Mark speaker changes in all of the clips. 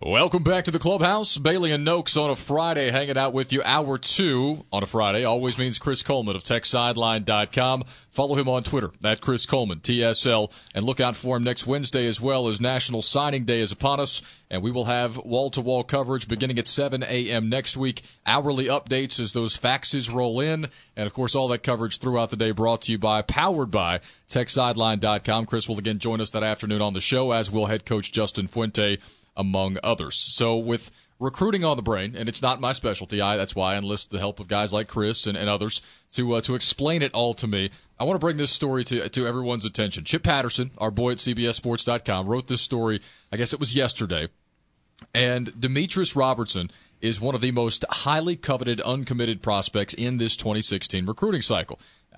Speaker 1: Welcome back to the Clubhouse. Bailey and Noakes on a Friday, hanging out with you. Hour 2 on a Friday always means Chris Coleman of TechSideline.com. Follow him on Twitter, at Chris Coleman, TSL, and look out for him next Wednesday as well, as National Signing Day is upon us, and we will have wall-to-wall coverage beginning at 7 a.m. next week, hourly updates as those faxes roll in, and, of course, all that coverage throughout the day brought to you by, powered by, TechSideline.com. Chris will again join us that afternoon on the show, as will head coach Justin Fuente, among others. So with recruiting on the brain, and it's not my specialty, that's why I enlist the help of guys like Chris and others to explain it all to me. I want to bring this story to everyone's attention. Chip Patterson, our boy at CBSSports.com, wrote this story, I guess it was yesterday, and Demetrius Robertson is one of the most highly coveted, uncommitted prospects in this 2016 recruiting cycle.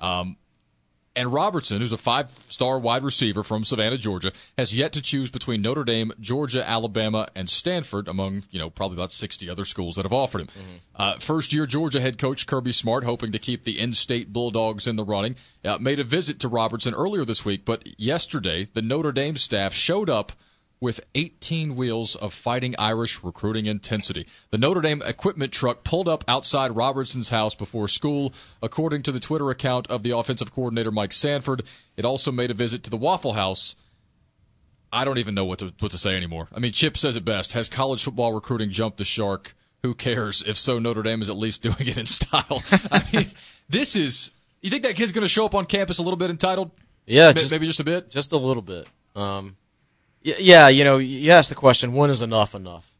Speaker 1: And Robertson, who's a 5-star wide receiver from Savannah, Georgia, has yet to choose between Notre Dame, Georgia, Alabama, and Stanford, among, probably about 60 other schools that have offered him. First-year Georgia head coach Kirby Smart, hoping to keep the in-state Bulldogs in the running, made a visit to Robertson earlier this week, but yesterday the Notre Dame staff showed up with 18 wheels of Fighting Irish recruiting intensity. The Notre Dame equipment truck pulled up outside Robertson's house before school, according to the Twitter account of the offensive coordinator Mike Sanford. It also made a visit to the Waffle House. I don't even know what to say anymore. I mean, Chip says it best. Has college football recruiting jumped the shark? Who cares? If so, Notre Dame is at least doing it in style. I mean, this is... You think that kid's going to show up on campus a little bit entitled?
Speaker 2: Yeah.
Speaker 1: Maybe just a bit?
Speaker 2: Just a little bit. Yeah, you ask the question, when is enough?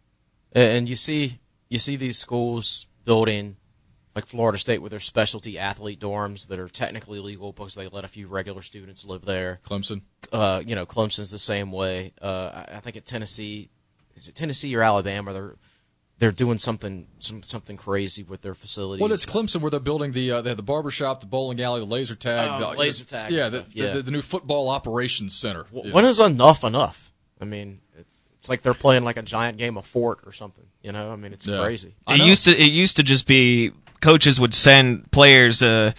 Speaker 2: And you see these schools building, like Florida State with their specialty athlete dorms that are technically legal because they let a few regular students live there.
Speaker 1: Clemson.
Speaker 2: Clemson's the same way. I think at Tennessee, is it Tennessee or Alabama, they're doing something crazy with their facilities.
Speaker 1: Well, it's Clemson where they're building they have the barbershop, the bowling alley, the laser tag.
Speaker 2: Laser tag.
Speaker 1: Yeah, the new football operations center.
Speaker 2: When is enough? I mean, it's like they're playing like a giant game of Fort or something. I mean, it's crazy.
Speaker 3: It used to just be coaches would send players a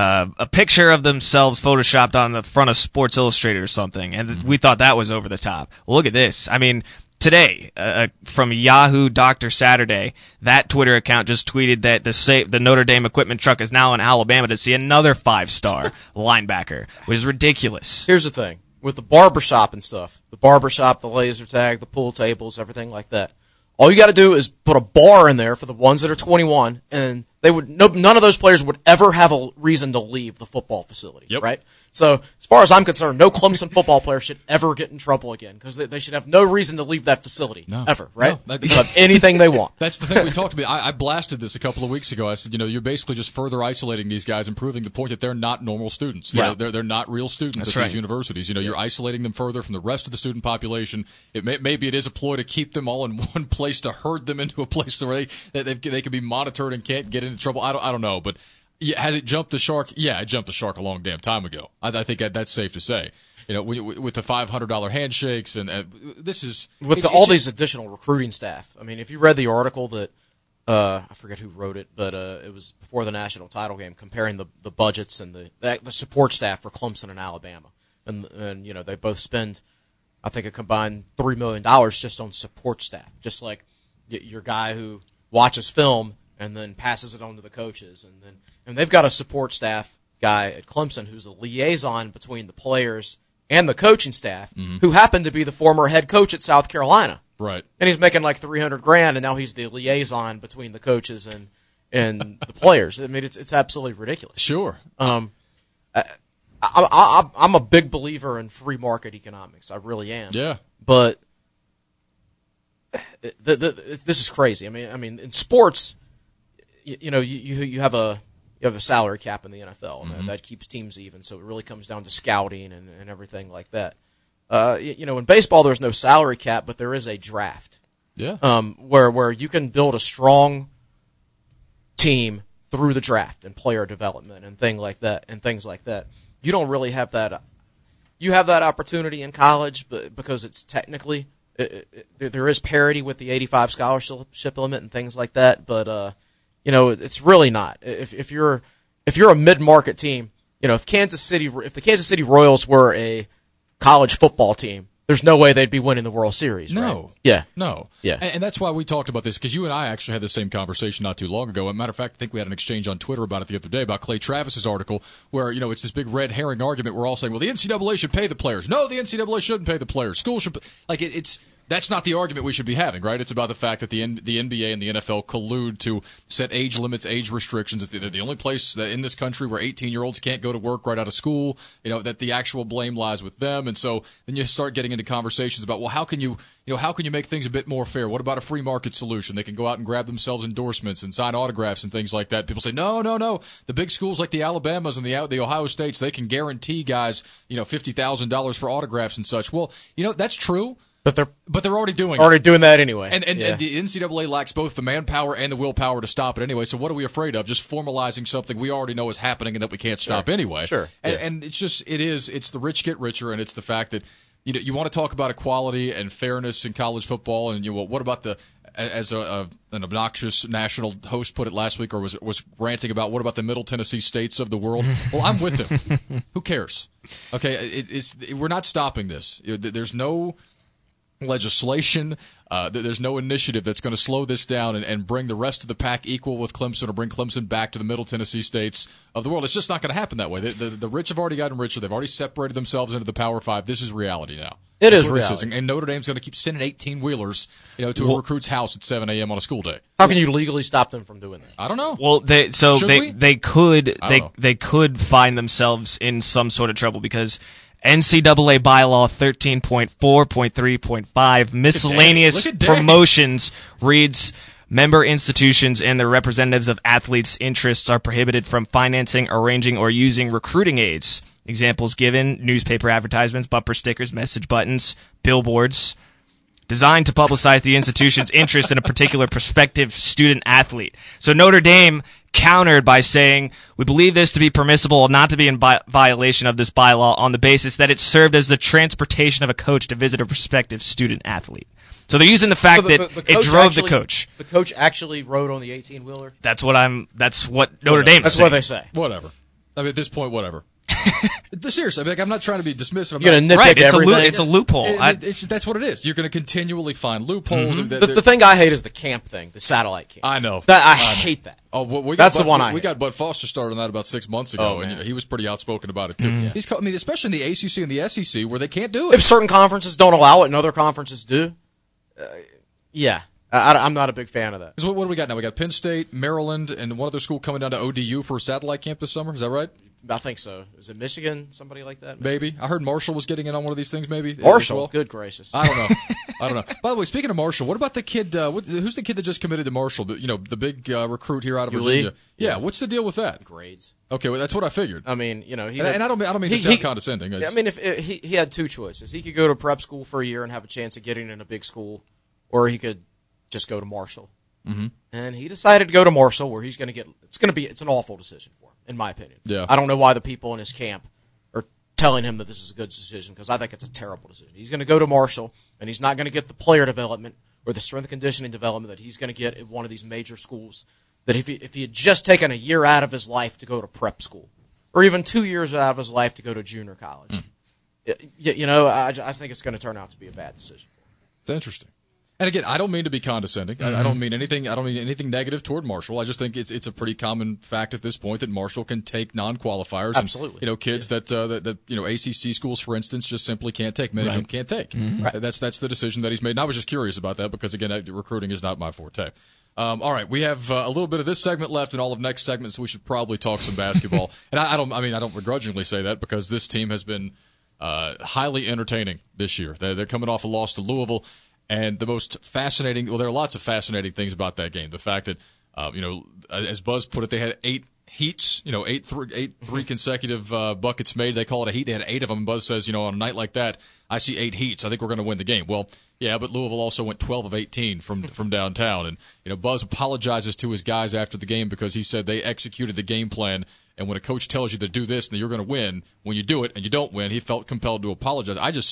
Speaker 3: picture of themselves photoshopped on the front of Sports Illustrated or something, and we thought that was over the top. Well, look at this. I mean, today, from Yahoo Dr. Saturday, that Twitter account just tweeted that the Notre Dame equipment truck is now in Alabama to see another 5-star linebacker, which is ridiculous.
Speaker 2: Here's the thing. With the barbershop and stuff, the laser tag, the pool tables, everything like that, all you got to do is put a bar in there for the ones that are 21, and none of those players would ever have a reason to leave the football facility, right? So, as far as I'm concerned, no Clemson football player should ever get in trouble again because they should have no reason to leave that facility ever, right?
Speaker 1: No,
Speaker 2: they have anything they want.
Speaker 1: That's the thing we talked about. I blasted this a couple of weeks ago. I said, you're basically just further isolating these guys and proving the point that they're not normal students. They're not real students at these universities. You're isolating them further from the rest of the student population. Maybe it is a ploy to keep them all in one place, to herd them into a place where they can be monitored and can't get into trouble. I don't know, but has it jumped the shark? Yeah, it jumped the shark a long damn time ago. I think that's safe to say. With the $500 handshakes and this is
Speaker 2: with all these additional recruiting staff. I mean, if you read the article that I forget who wrote it, but it was before the national title game, comparing the budgets and the support staff for Clemson and Alabama, and they both spend, I think, a combined $3 million just on support staff, just like your guy who watches film and then passes it on to the coaches, and they've got a support staff guy at Clemson who's a liaison between the players and the coaching staff, who happened to be the former head coach at South Carolina.
Speaker 1: Right.
Speaker 2: And he's making like $300,000, and now he's the liaison between the coaches and the players. I mean, it's absolutely ridiculous.
Speaker 1: Sure.
Speaker 2: I'm a big believer in free market economics. I really am.
Speaker 1: Yeah.
Speaker 2: But this is crazy. I mean, in sports, you have a salary cap in the NFL, and that keeps teams even. So it really comes down to scouting and everything like that. In baseball, there's no salary cap, but there is a draft.
Speaker 1: Yeah.
Speaker 2: Where you can build a strong team through the draft and player development and things like that. You don't really have that. You have that opportunity in college, but because it's technically there is parity with the 85 scholarship limit and things like that. But it's really not. If you're a mid-market team, if the Kansas City Royals were a college football team, there's no way they'd be winning the World Series.
Speaker 1: No.
Speaker 2: Right? Yeah.
Speaker 1: No.
Speaker 2: Yeah.
Speaker 1: And that's why we talked about this, because you and I actually had the same conversation not too long ago. As a matter of fact, I think we had an exchange on Twitter about it the other day about Clay Travis's article where, it's this big red herring argument. We're all saying, well, the NCAA should pay the players. No, the NCAA shouldn't pay the players. Schools should that's not the argument we should be having, right? It's about the fact that the NBA and the NFL collude to set age limits, age restrictions. It's the only place that in this country where 18-year-olds can't go to work right out of school, that the actual blame lies with them. And so then you start getting into conversations about, well, how can you make things a bit more fair? What about a free market solution? They can go out and grab themselves endorsements and sign autographs and things like that. People say, no. The big schools like the Alabamas and the Ohio States, they can guarantee guys, $50,000 for autographs and such. Well, that's true. But they're already doing
Speaker 2: that anyway.
Speaker 1: And the NCAA lacks both the manpower and the willpower to stop it anyway. So what are we afraid of? Just formalizing something we already know is happening and that we can't stop anyway.
Speaker 2: Sure.
Speaker 1: And it's the rich get richer, and it's the fact that you want to talk about equality and fairness in college football, and what about as an obnoxious national host put it last week, or was ranting about, what about the Middle Tennessee states of the world? Well, I'm with him. Who cares? Okay, we're not stopping this. There's no legislation. There's no initiative that's going to slow this down and bring the rest of the pack equal with Clemson or bring Clemson back to the Middle Tennessee states of the world. It's just not going to happen that way. The rich have already gotten richer. They've already separated themselves into the Power Five. This is reality now.
Speaker 2: It is reality.
Speaker 1: And Notre Dame's going to keep sending 18-wheelers to a recruit's house at 7 a.m. on a school day.
Speaker 2: How can you legally stop them from doing that?
Speaker 1: I don't know.
Speaker 3: Well, they could find themselves in some sort of trouble because NCAA bylaw 13.4.3.5 miscellaneous promotions reads, member institutions and their representatives of athletes' interests are prohibited from financing, arranging, or using recruiting aids. Examples given: newspaper advertisements, bumper stickers, message buttons, billboards, designed to publicize the institution's interest in a particular prospective student athlete. So Notre Dame countered by saying, we believe this to be permissible and not to be in violation of this bylaw on the basis that it served as the transportation of a coach to visit a prospective student athlete. So they're using the fact that it drove the coach.
Speaker 2: The coach actually rode on the 18-wheeler?
Speaker 3: That's what Notre Dame is saying.
Speaker 2: That's what they say.
Speaker 1: Whatever. I mean, at this point, whatever. Seriously, I'm not trying to be dismissive.
Speaker 2: You're going to nitpick everything.
Speaker 3: It's a loophole.
Speaker 1: That's what it is. You're going to continually find loopholes.
Speaker 2: Mm-hmm. The thing I hate is the camp thing, the satellite camp.
Speaker 1: I know.
Speaker 2: I hate that.
Speaker 1: Oh, well,
Speaker 2: that's the one I hate.
Speaker 1: We got Bud Foster started on that about 6 months ago, and he was pretty outspoken about it, too. Mm-hmm. Especially in the ACC and the SEC, where they can't do it.
Speaker 2: If certain conferences don't allow it and other conferences do, I'm not a big fan of that.
Speaker 1: So what do we got now? We got Penn State, Maryland, and one other school coming down to ODU for a satellite camp this summer. Is that right?
Speaker 2: I think so. Is it Michigan? Somebody like that?
Speaker 1: Maybe. I heard Marshall was getting in on one of these things, maybe.
Speaker 2: Marshall?
Speaker 1: Well.
Speaker 2: Good gracious.
Speaker 1: I don't know. By the way, speaking of Marshall, what about the kid, who's the kid that just committed to Marshall? The big recruit here out of Virginia. Yeah, what's the deal with that?
Speaker 2: Grades.
Speaker 1: Okay, well, that's what I figured.
Speaker 2: I mean,
Speaker 1: and I don't mean to sound condescending.
Speaker 2: I mean, if he had two choices. He could go to prep school for a year and have a chance of getting in a big school, or he could just go to Marshall.
Speaker 1: Mm-hmm.
Speaker 2: And he decided to go to Marshall, where he's going to get. It's an awful decision for him, in my opinion.
Speaker 1: Yeah.
Speaker 2: I don't know why the people in his camp are telling him that this is a good decision, because I think it's a terrible decision. He's going to go to Marshall, and he's not going to get the player development or the strength and conditioning development that he's going to get at one of these major schools. That if he had just taken a year out of his life to go to prep school, or even 2 years out of his life to go to junior college, I think it's going to turn out to be a bad decision for him.
Speaker 1: It's interesting. And again, I don't mean to be condescending. Mm-hmm. I don't mean anything. I don't mean anything negative toward Marshall. I just think it's a pretty common fact at this point that Marshall can take non-qualifiers.
Speaker 2: Absolutely.
Speaker 1: And, kids that ACC schools, for instance, just simply can't take. Many of them can't take.
Speaker 2: Mm-hmm. Right.
Speaker 1: That's the decision that he's made. And I was just curious about that because again, recruiting is not my forte. All right, we have a little bit of this segment left and all of next segment, so we should probably talk some basketball. And I don't begrudgingly say that because this team has been highly entertaining this year. They're coming off a loss to Louisville. And the most fascinating, well, there are lots of fascinating things about that game. The fact that, as Buzz put it, they had 8 heats, 8 three consecutive buckets made. They call it a heat. They had 8 of them. And Buzz says, on a night like that, I see 8 heats. I think we're going to win the game. Well, yeah, but Louisville also went 12 of 18 from downtown. And, Buzz apologizes to his guys after the game because he said they executed the game plan. And when a coach tells you to do this and you're going to win, when you do it and you don't win, he felt compelled to apologize.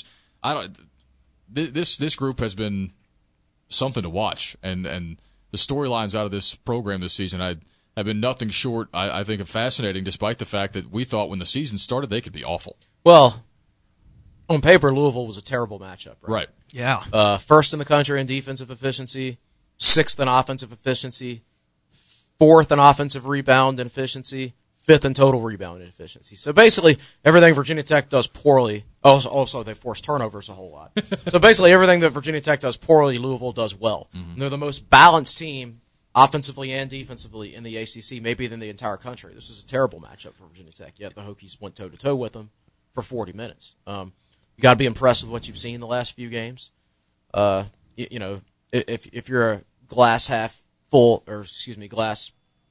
Speaker 1: This group has been something to watch, and the storylines out of this program this season have been nothing short, I think, of fascinating, despite the fact that we thought when the season started they could be awful.
Speaker 2: Well, on paper, Louisville was a terrible matchup, right?
Speaker 1: Right.
Speaker 3: Yeah.
Speaker 2: First in the country in defensive efficiency, sixth in offensive efficiency, fourth in offensive rebound and efficiency, fifth in total rebound and efficiency. So basically, everything Virginia Tech does poorly. Also, they force turnovers a whole lot. So basically, everything that Virginia Tech does poorly, Louisville does well. And they're the most balanced team, offensively and defensively, in the ACC, maybe in the entire country. This is a terrible matchup for Virginia Tech. Yet the Hokies went toe-to-toe with them for 40 minutes. You got to be impressed with what you've seen the last few games. You know, if you're a glass half full, or excuse me, glass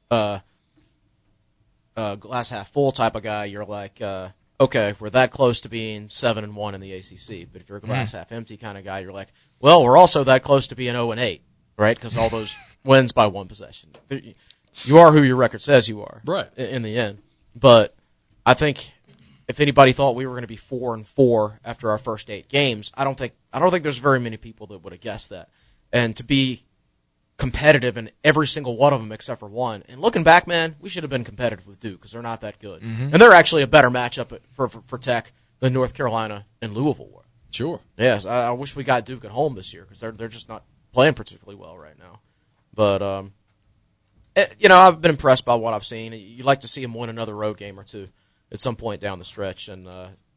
Speaker 2: half full type of guy, you're like, okay, we're that close to being 7-1 in the ACC. But if you're a glass half empty kind of guy, you're like, well, we're also that close to being 0-8, right? Because all those wins by one possession. You are who your record says you are,
Speaker 1: Right?
Speaker 2: In the end. But I think if anybody thought we were going to be 4-4 after our first 8 games, I don't think there's very many people that would have guessed that. And to be competitive in every single one of them except for one. And looking back, man, we should have been competitive with Duke because they're not that good. And they're actually a better matchup for Tech than North Carolina and Louisville were.
Speaker 1: Sure.
Speaker 2: Yes, I wish we got Duke at home this year because they're just not playing particularly well right now. But, you know, I've been impressed by what I've seen. You'd like to see them win another road game or two at some point down the stretch. And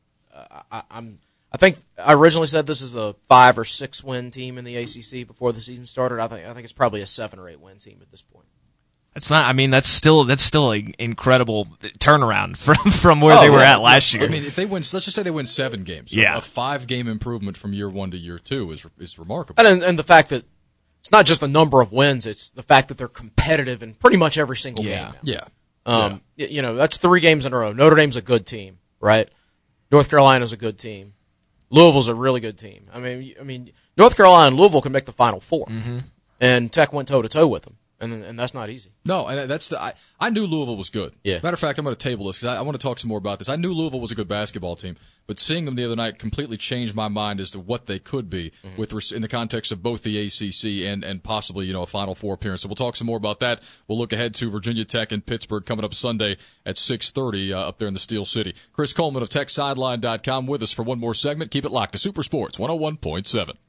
Speaker 2: I think I originally said this is a 5 or 6 win team in the ACC before the season started. I think it's probably a 7 or 8 win team at this point.
Speaker 3: That's not. I mean, that's still an incredible turnaround from where they were at last year.
Speaker 1: I mean, if they win, let's just say they win 7 games.
Speaker 3: Yeah.
Speaker 1: A 5-game improvement from year 1 to year 2 is remarkable.
Speaker 2: And the fact that it's not just the number of wins; it's the fact that they're competitive in pretty much every single game.
Speaker 1: Yeah.
Speaker 2: You know, that's 3 games in a row. Notre Dame's a good team, right? North Carolina's a good team. Louisville's a really good team. I mean, North Carolina and Louisville can make the Final Four, and Tech went toe to toe with them, and that's not easy.
Speaker 1: No, and that's I knew Louisville was good.
Speaker 2: Yeah.
Speaker 1: Matter of fact, I'm going to table this because I want to talk some more about this. I knew Louisville was a good basketball team, but seeing them the other night completely changed my mind as to what they could be in the context of both the ACC and possibly a Final Four appearance. So we'll talk some more about that. We'll look ahead to Virginia Tech and Pittsburgh coming up Sunday at 6:30 up there in the Steel City. Chris Coleman of TechSideline.com with us for one more segment. Keep it locked to Super Sports 101.7.